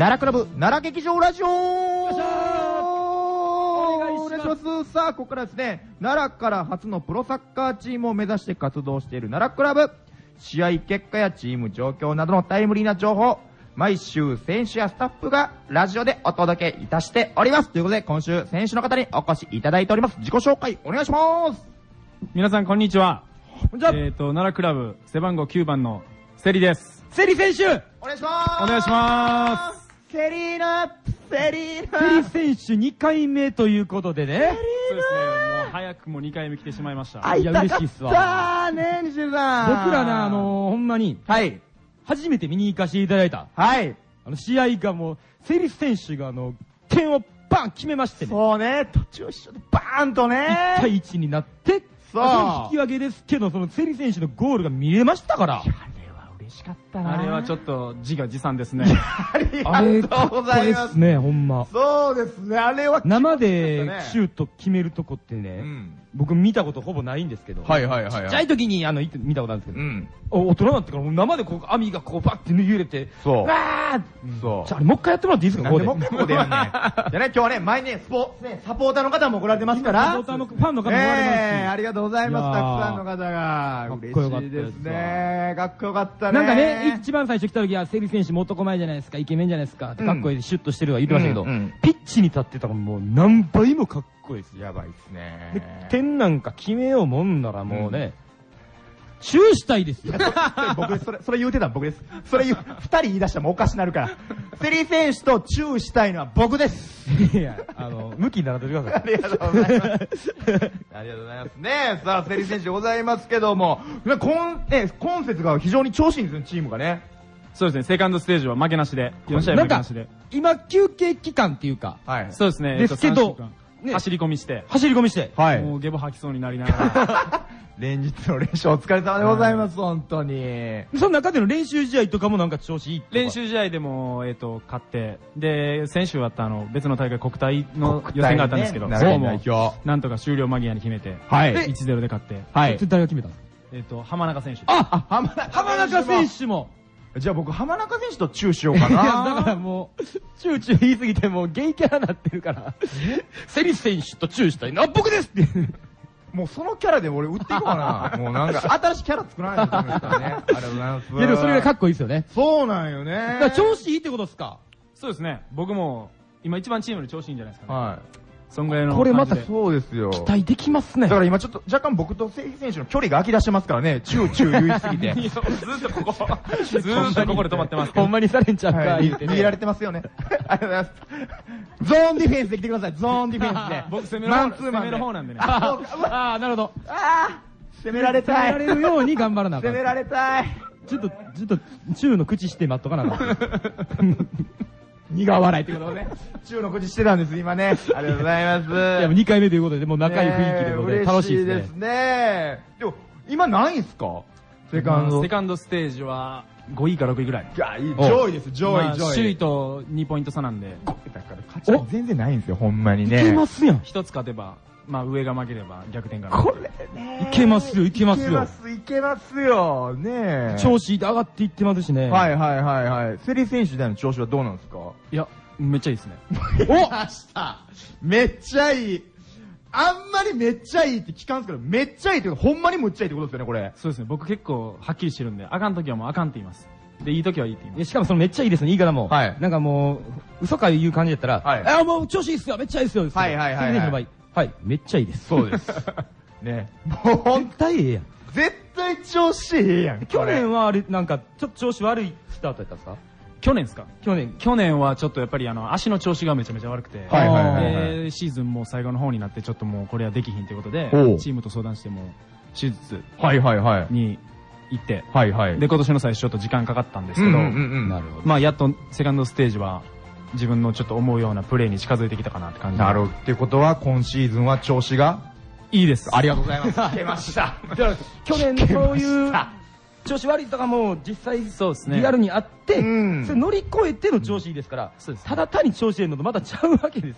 奈良クラブ奈良劇場ラジオ。 お願いします。 さあ、ここからですね、奈良から初のプロサッカーチームを目指して活動している奈良クラブ。試合結果やチーム状況などのタイムリーな情報、毎週選手やスタッフがラジオでお届けいたしております。ということで、今週選手の方にお越しいただいております。自己紹介お願いします。 皆さんこんにちは。 こんにちは。 奈良クラブ背番号9番のセリです。 セリ選手お願いします。 お願いします。 セリーナセリ選手2回目ということでね。 そうですね、もう早くも2回目来てしまいました。 いや、嬉しいっすわ。 さあね、西田さん。 僕らな、ほんまに、 はい。 初めて見に行かせていただいた。 はい。 試合がもう、セリ選手が点をバン決めましてね。 そうね、途中一緒でバーンとね。 1対1になって、 そう。 引き分けですけど、そのセリ選手のゴールが見れましたから。 あれは嬉しかったな。 あれはちょっと自画自賛ですね。 ありがとうございます。 ですね、ほんま。 そうですね、あれは生でシュート決めるとこってね、僕見たことほぼないんですけど、 はいはいはい。 ちっちゃい時に見たことあるんですけど、 うん。 大人になってから生でこう網がこうバッて握れて、 そう。 わーそう。 じゃあもう一回やってもらっていいですか、ここで。 もう一回ここでやんね。じゃね、今日はね、前にね、サポーターの方も来られてますから。 サポーターのファンの方も来られますし。 ありがとうございます、たくさんの方が。 かっこよかった嬉しいですね。かっこよかったね。 なんかね、一番最初来た時は、セリ選手も男前じゃないですか、イケメンじゃないですか、かっこいい、シュッとしてるわ言ってましたけど、ピッチに立ってたらもう何倍もかっこいいです。 やばいですね。 で、点なんか決めようもんならもうね、チューしたいですよ。 僕です。それ言うてた僕です。二人言い出したらもうおかしなるから。セリ選手とチューしたいのは僕です。 いや、向きにならってください。 ありがとうございます。ありがとうございますね。さあ、セリ選手でございますけども、今節が非常に調子いいんですよ、チームがね。 そうですね、セカンドステージは負けなしで、4試合負けなしで。 今、休憩期間っていうか、 そうですね、 ですけど、 走り込みして、 はい。 もうゲボ吐きそうになりながら。 連日の練習お疲れ様でございます、本当に。 その中での練習試合とかもなんか調子いい。 練習試合でも、勝って、で、先週あった別の大会、国体の予選があったんですけど、そこも、なんとか終了間際に決めて、1-0で勝って、 誰が決めたの浜中選手。 浜中選手も。 じゃあ僕、浜中選手とチューしようかな。 いや、だからもう、チュー言いすぎてもうゲイキャラになってるから、セリ選手とチューしたいな、僕ですって。 もうそのキャラで俺売っていこうかな。もうなんか新しいキャラ作らないとダメですからね。ありがとうございます。 いやでもそれがかっこいいですよね。 そうなんよね。 調子いいってことですか？ そうですね。僕も今一番チームで調子いいんじゃないですかね。 はい。 そんぐらいの。 これまたそうですよ。 期待できますね。 だから今ちょっと若干僕とセリ選手の距離が空き出してますからね。チュー言いすぎて。 ずっとここで止まってます。 ほんまにされんちゃうか。 逃げられてますよね。ありがとうございます。ゾーンディフェンスで来てください。ゾーンディフェンスで。 僕攻める方なんでね。 ああ、なるほど。 攻められたい。 攻められるように頑張らなあかん。 攻められたい。 ちょっと、チューの口して待っとかなあかん。 苦笑いってことをね。チューの口してたんです、今ね。ありがとうございます。いや、2回目ということで、もう仲いい雰囲気でもね、楽しいですね。 でも、今何位っすか？セカンドステージは5位か6位ぐらい。 いや、上位です、上位。 首位と2ポイント差なんで。 だから勝ち全然ないんですよ、ほんまにね。 いけますやん。 一つ勝てば、上が負ければ逆転が。 これね。 いけますよ、いけますよ。 いけますよ、ね。 調子上がっていってますしね。 はい。セリ選手での調子はどうなんですか？ いや、めっちゃいいですね。 めっちゃいい。あんまりめっちゃいいって聞かんすけど、めっちゃいいってほんまにむっちゃいいってことですよね、これ。 そうですね。僕結構はっきりしてるんで、あかんときはもうあかんって言います。で、いいときはいいって言います。 しかもそのめっちゃいいですね、言い方も。なんかもう、嘘か言う感じだったら、もう調子いいっすよ、めっちゃいいっすよ。 はい、 めっちゃいいです。 そうです。ね。もう本当にええやん。 絶対調子いいやん。 去年はあれ、なんか、ちょっと調子悪いスタートやったんですか？ 去年ですか？去年はちょっとやっぱり足の調子がめちゃめちゃ悪くて、シーズンも最後の方になってちょっともうこれはできひんということで、チームと相談しても手術に行って、で、今年の最初ちょっと時間かかったんですけど、まあやっとセカンドステージは自分のちょっと思うようなプレーに近づいてきたかなって感じ。 なるほど。ってことは今シーズンは調子がいいです。 ありがとうございます。出ました。 去年そういう調子悪いとかも実際リアルにあって、それ乗り越えての調子いいですから、ただ単に調子いいのとまたちゃうわけですね。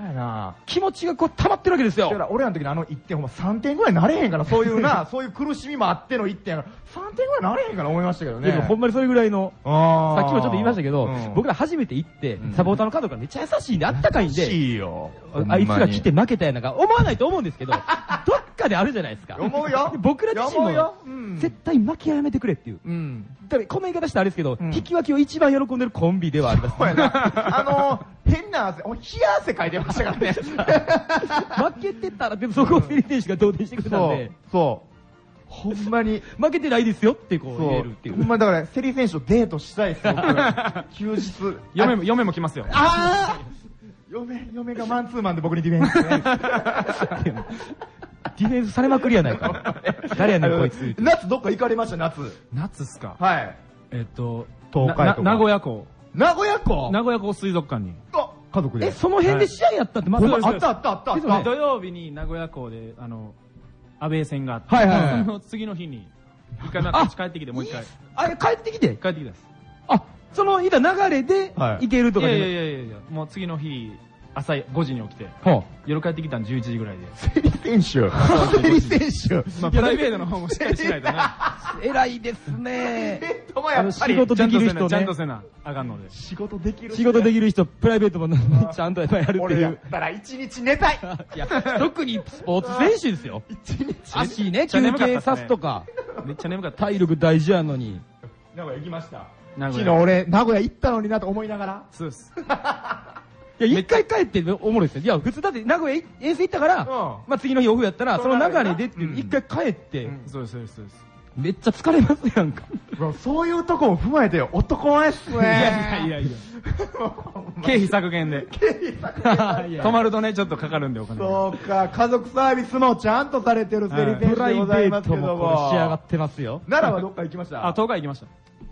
やな。 気持ちがこう溜まってるわけですよ。 だから俺らの時の1点ほんま3点ぐらいなれへんから、そういうな、そういう苦しみもあっての1点やから、3点ぐらいなれへんから思いましたけどね。 でもほんまにそれぐらいの、さっきもちょっと言いましたけど、 うん、 僕ら初めて行って、サポーターの方がめっちゃ優しいんで、あったかいんで、 いいよ。 あいつが来て負けたやなんか思わないと思うんですけど、どっかであるじゃないですか。 思うよ。 僕ら自身も、絶対負けはやめてくれっていう。だからこの言い方したらあれですけど、引き分けを一番喜んでるコンビではあります。 変な汗、冷や汗かいてましたからね。 負けてたら、でもそこをセリ選手が同点してくれたんで。 そう。ほんまに。 負けてないですよってこう言えるっていう。 ほんまだから、セリ選手とデートしたいですよ。休日。 嫁も来ますよ。 ああ嫁がマンツーマンで僕にディフェンスね。 ディフェンスされまくりやないか。誰やねんこいつ。 夏どっか行かれました夏っすか。 はい。 東海とか。名古屋港。 名古屋港水族館に。 家族で。 その辺で試合やったってまずあった。 土曜日に名古屋港で、安倍戦があって、その次の日に、一回帰ってきて、もう一回。 帰ってきて帰ってきたです。 その、流れで、行けるとかいや、もう次の日、朝5時に起きて、夜帰ってきたの11時ぐらいで。 セリ選手。 プライベートの方もしっかりしないとね。 偉いですね。 仕事できる人ね。ちゃんとせな、あかんので。 仕事できる人、プライベートもちゃんとやっぱりやるっていう。 俺やったら1日寝たい。 いや、特にスポーツ選手ですよ。足ね、休憩さすとか。 めっちゃ眠かった。 体力大事やのに。 名古屋行きました。昨日俺、名古屋行ったのになと思いながら。 そうです。 いや、一回帰っておもろいですよ。いや、普通だって名古屋遠征行ったから、まあ次の日オフやったら、その流れでって一回帰って、 そうです。 めっちゃ疲れますやんか。 そういうとこも踏まえてよ、男前っすね。 いや。経費削減で。泊まるとね、ちょっとかかるんでお金。 そうか、家族サービスもちゃんとされてるセリ選手でございますけども。 仕上がってますよ。 奈良はどっか行きました？ 東海行きました。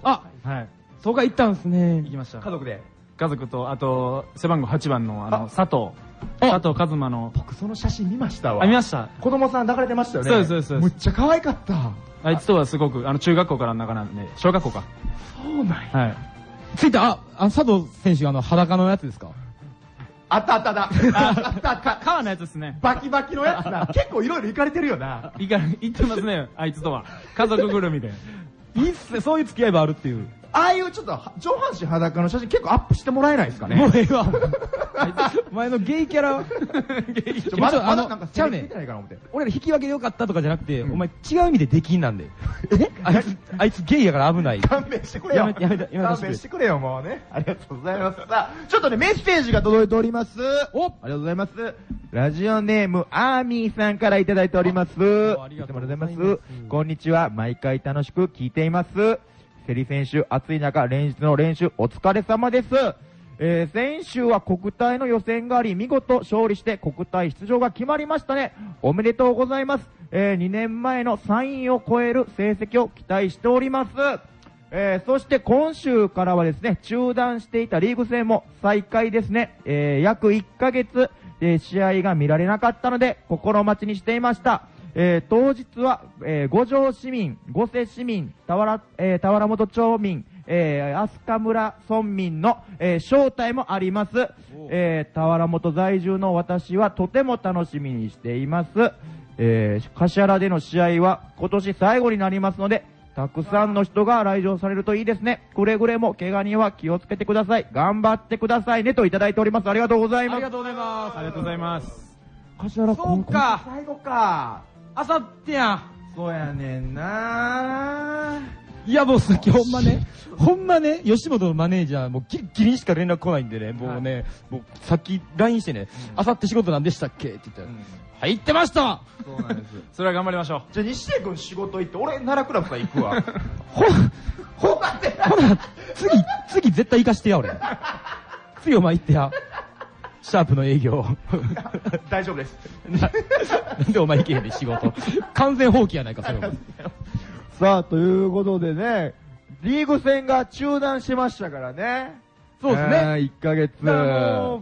はい。東海行ったんですね。 行きました。 家族で。 家族と、あと、背番号8番の、佐藤和馬の。 僕その写真見ましたわ。 見ました。 子供さん抱かれてましたよね。 そうです。 むっちゃ可愛かった。 あいつとはすごく、中学校からの中なんで、小学校か。 そうなんや。 はい。 ついた、佐藤選手裸のやつですか？ あった。 川のやつですね。 バキバキのやつな。結構いろいろ行かれてるよな。 行ってますね、あいつとは。家族ぐるみで。 いいっすね、そういう付き合いもあるっていう。 ああいうちょっと上半身裸の写真結構アップしてもらえないですかね。 もうええわ。お前のゲイキャラ。 まだなんかちゃうね。 俺ら引き分けでよかったとかじゃなくて、お前違う意味でできんなんで。あいつゲイやから危ない。 勘弁してくれよ。勘弁してくれよ、もうね。ありがとうございます。さあ、ちょっとね、メッセージが届いております。ありがとうございます。ラジオネーム、アーミーさんからいただいております。ありがとうございます。こんにちは。毎回楽しく聞いています。セリ選手、暑い中、連日の練習、お疲れ様です。先週は国体の予選があり、見事勝利して国体出場が決まりましたね。おめでとうございます。2年前の3位を超える成績を期待しております。そして今週からはですね、中断していたリーグ戦も再開ですね。約1ヶ月、試合が見られなかったので、心待ちにしていました。当日は、五条市民、五瀬市民、田原本町民、飛鳥村村民の、招待もあります。田原本在住の私はとても楽しみにしています。橿原での試合は今年最後になりますので、たくさんの人が来場されるといいですね。くれぐれも怪我人は気をつけてください。頑張ってくださいねといただいております。ありがとうございます。 ありがとうございます。 ありがとうございます。 橿原そうか。 最後か。 あさってや。 そうやねんな。 いやもうさっきほんまね、吉本のマネージャーもギリギリにしか連絡来ないんでね、もうね、もうさっき LINE してね、あさって仕事なんでしたっけって言ったら、入ってました。 そうなんです。 それは頑張りましょう。 じゃあ西出君仕事行って、俺奈良クラブさん行くわ。 ほな、次絶対行かしてや、俺。次お前行ってや。シャープの営業。 大丈夫です。 なんでお前行けへんねん、仕事。完全放棄やないか、それは。 さあ、ということでね、リーグ戦が中断しましたからね。 そうですね。 1ヶ月。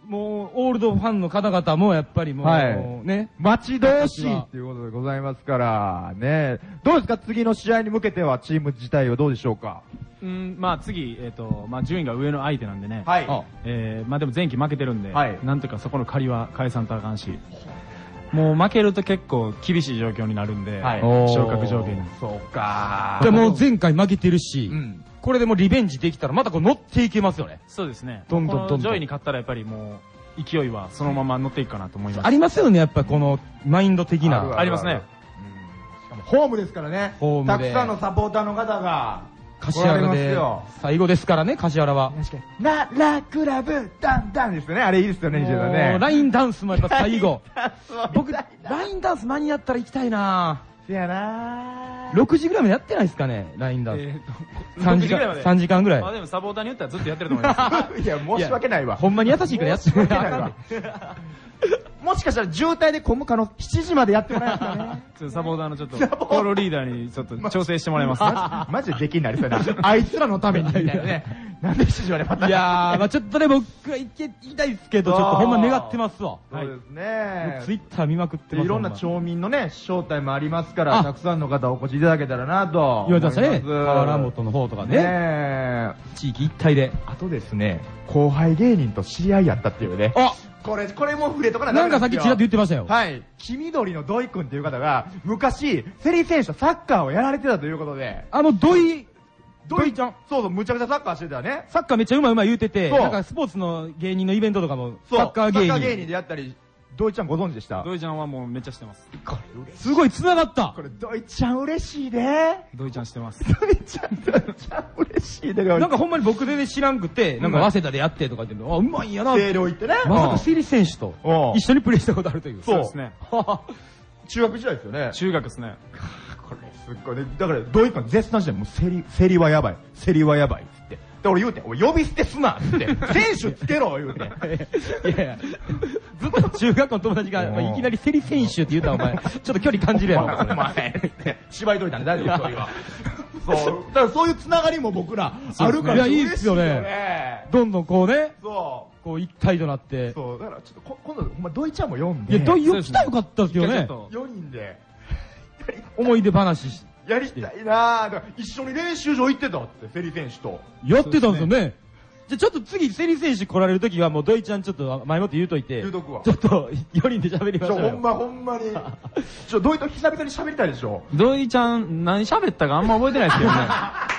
もう、オールドファンの方々もやっぱりもう、ね。 待ち遠しいっていうことでございますから、ね。どうですか次の試合に向けてはチーム自体はどうでしょうか？ まあ次、まあ順位が上の相手なんでね。 はい。 まあでも前期負けてるんで、 はい。 なんとかそこの借りは返さんとあかんし。もう負けると結構厳しい状況になるんで、はい、昇格条件に。 そうか。 でも前回負けてるし、これでもリベンジできたらまたこう乗っていけますよね。 そうですね。 どんどんどんどん。 上位に勝ったらやっぱりもう勢いはそのまま乗っていくかなと思います。 ありますよね、やっぱこのマインド的な。 ありますね。 しかもホームですからね。ホームで。たくさんのサポーターの方が。 柏原で最後ですからね、柏原は。 確かに。ナラクラブダンダンですよね。あれいいですよね、西田さんね。 ラインダンスもやっぱ最後。僕、ラインダンス間に合ったら行きたいなぁ。 せやなぁ。6時ぐらいまでやってないですかね、ラインダンス。3時間ぐらい。 まあでもサポーターによってはずっとやってると思います。 いや、申し訳ないわ。 ほんまに優しいからやってないわ。 もしかしたら渋滞で混む可能、7時までやってもらえますかね。 サポーターのちょっと、コールリーダーにちょっと調整してもらいます。 マジで出禁になりそうな。あいつらのためにみたいなね。なんで7時までまた。 いやー、まあちょっとね、僕は言いたいですけど、ちょっとほんま願ってますわ。 そうですね。 ツイッター見まくってます。 いろんな町民のね、招待もありますから、たくさんの方お越しいただけたらなと。 言われてましたね。河原本の方とかね。地域一体で。 あとですね、後輩芸人と知り合いやったっていうね。これも触れとかなんかさっきちらっと言ってましたよ。 はい。黄緑の土井くんっていう方が、昔、セリ選手とサッカーをやられてたということで。 土井ちゃん。 そうそう、むちゃくちゃサッカーしてたね。 サッカーめっちゃうまい言うてて、なんかスポーツの芸人のイベントとかも、サッカー芸人。 サッカー芸人でやったり、土井ちゃんご存知でした？ 土井ちゃんはもうめっちゃ知ってます。 これ嬉しい。 すごい繋がった。 これ土井ちゃん嬉しいで。 土井ちゃん知ってます。 土井ちゃん嬉しいで。 なんかほんまに僕で知らんくて、なんか早稲田でやってとか言って、あ、うまいんやな。 星稜行ってね。 まさかセリ選手と一緒にプレーしたことあるという。 そうですね。 中学時代ですよね。 中学ですね。 これすっごいね。だから土井くん絶賛してもうセリはやばい。セリはやばいっつって。で俺言うて、呼び捨てすなっつって。選手つけろ言うて。 いやいや。ずっと中学校の友達が、いきなりセリ選手って言うたらお前、ちょっと距離感じるやろ。 お前。縛いといたね、大丈夫、それは。そう。だからそういうつながりも僕らあるから。 いや、いいっすよね。どんどんこうね。 そう。 こう一体となって。 そう。だからちょっと今度、お前土井ちゃんも読んで。 いや、土井来たらよかったですよね。 4人で。 思い出話して。 やりたいなぁ。一緒に練習場行ってたって、セリ選手と。 やってたんですよね。じゃ、ちょっと次、セリ選手来られるときは、もう、土井ちゃんちょっと前もって言うといて。 言うとくわ。 ちょっと、4人で喋りましょうよ。 ほんまに。土井と久々に喋りたいでしょ。 土井ちゃん、何喋ったかあんま覚えてないですけどね。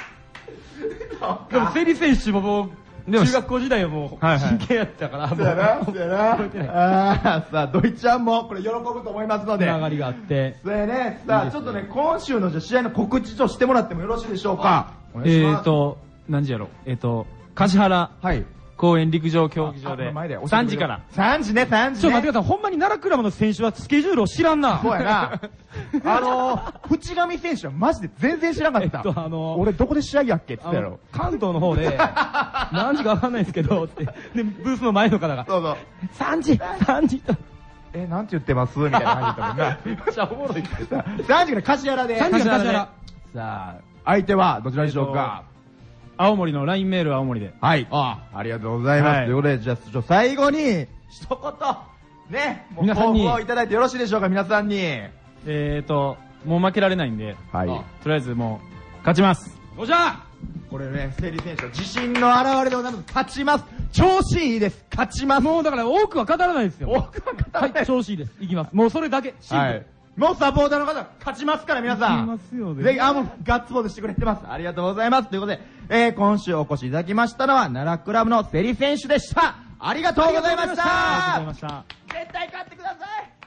でも、セリ選手ももう、中学校時代はもう、真剣やったから、 そうやな。さあ、土井ちゃんもこれ喜ぶと思いますので。 つながりがあって。 そうやね。さあ、ちょっとね、今週の試合の告知としてもらってもよろしいでしょうか。 何時やろ橿原。 はい。 公園陸上競技場で。3時から。 3時ね、3時ね。 ちょっと待ってください。ほんまに奈良クラブの選手はスケジュールを知らんな。 そうやな。淵上選手はマジで全然知らなかった。俺どこで試合やっけって言ったやろ。 関東の方で、何時かわかんないですけど、って。で、ブースの前の方が。 そうそう。 3時と。 なんて言ってますみたいな感じだったもんな。 めっちゃおもろいってさ。 3時から橿原で。 3時から橿原。 さあ、相手はどちらでしょうか。 青森の LINE メール青森で。 はい。ありがとうございます。ということで、じゃあ、最後に、一言、ね、 皆さんに。 いただいてよろしいでしょうか、皆さんに。 もう負けられないんで、 はい。 とりあえずもう、勝ちます。 おじゃこれね、セリ選手は自信の表れでございます。勝ちます。調子いいです。勝ちます。 もうだから多くは語らないですよ。 多くは語らない。 はい、調子いいです。いきます。もうそれだけ。 はい。もうサポーターの方、勝ちますから、皆さん。 ますよね。 ぜひ、もう、ガッツポーズしてくれてます。ありがとうございます。ということで、今週お越しいただきましたのは、奈良クラブのセリ選手でした。ありがとうございました。 ありがとうございました。 絶対勝ってください。